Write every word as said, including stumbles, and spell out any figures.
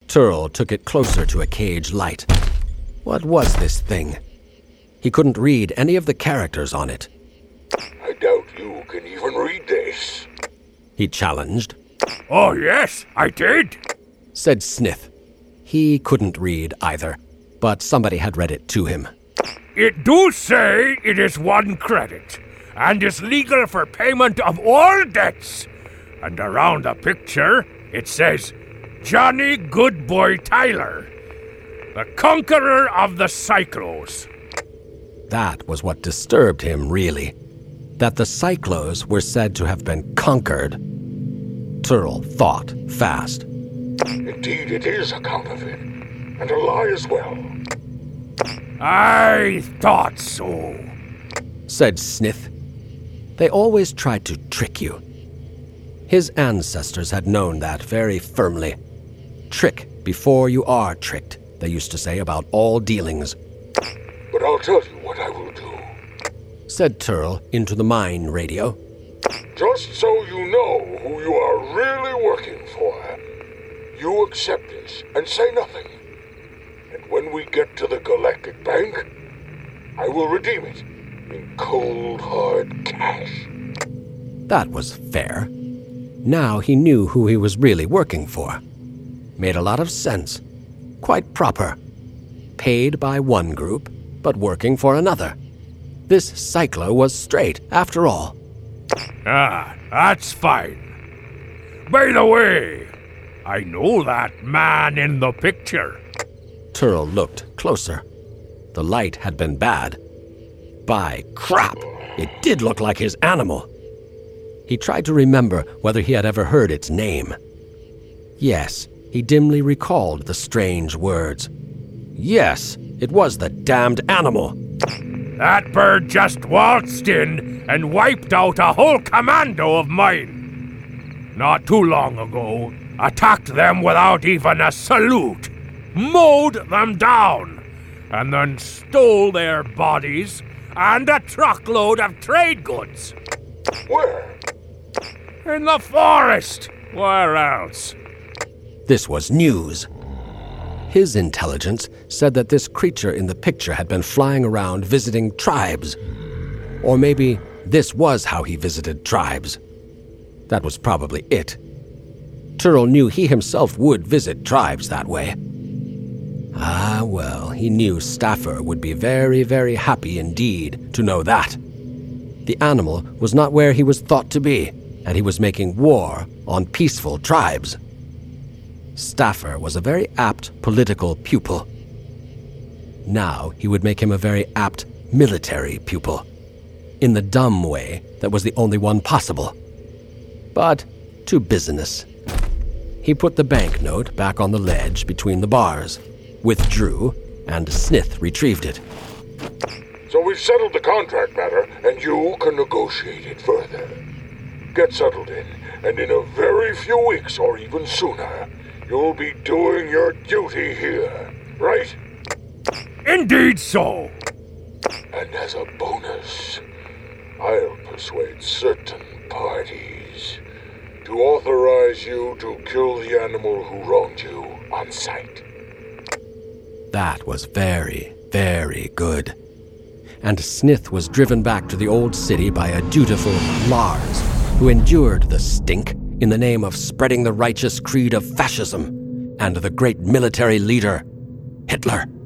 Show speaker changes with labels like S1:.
S1: Turl took it closer to a cage light. What was this thing? He couldn't read any of the characters on it.
S2: I doubt you can even read this,
S1: he challenged.
S3: Oh, yes, I did,
S1: said Snith. He couldn't read either, but somebody had read it to him.
S3: It do say it is one credit, and is legal for payment of all debts. And around the picture, it says, Johnny Goodboy Tyler, the conqueror of the Cyclos.
S1: That was what disturbed him, really. That the Cyclos were said to have been conquered. Turl thought fast.
S2: Indeed, it is a counterfeit, and a lie as well.
S3: I thought so,
S1: said Snith. They always tried to trick you. His ancestors had known that very firmly. Trick before you are tricked, they used to say about all dealings.
S2: But I'll tell you what I will do,
S1: said Turl into the mine radio.
S2: Just so you know who you are really working for, you accept this and say nothing. And when we get to the Galactic Bank, I will redeem it in cold, hard cash.
S1: That was fair. Now he knew who he was really working for. Made a lot of sense. Quite proper. Paid by one group, but working for another. This Cyclo was straight, after all.
S3: Ah, that's fine. By the way, I know that man in the picture.
S1: Turl looked closer. The light had been bad. By crap, it did look like his animal. He tried to remember whether he had ever heard its name. Yes, he dimly recalled the strange words. Yes, it was the damned animal.
S3: That bird just waltzed in and wiped out a whole commando of mine. Not too long ago, attacked them without even a salute, mowed them down, and then stole their bodies and a truckload of trade goods.
S2: Where?
S3: In the forest. Where else?
S1: This was news. His intelligence said that this creature in the picture had been flying around visiting tribes. Or maybe this was how he visited tribes. That was probably it. Turl knew he himself would visit tribes that way. Ah, well, he knew Staffer would be very, very happy indeed to know that. The animal was not where he was thought to be, and he was making war on peaceful tribes. Staffer was a very apt political pupil. Now he would make him a very apt military pupil, in the dumb way that was the only one possible. But to business. He put the banknote back on the ledge between the bars, withdrew, and Snith retrieved it.
S2: So we've settled the contract matter, and you can negotiate it further. Get settled in, and in a very few weeks, or even sooner, you'll be doing your duty here, right?
S3: Indeed so.
S2: And as a bonus, I'll persuade certain parties to authorize you to kill the animal who wronged you on sight.
S1: That was very, very good. And Snith was driven back to the old city by a dutiful Lars, who endured the stink in the name of spreading the righteous creed of fascism and the great military leader, Hitler.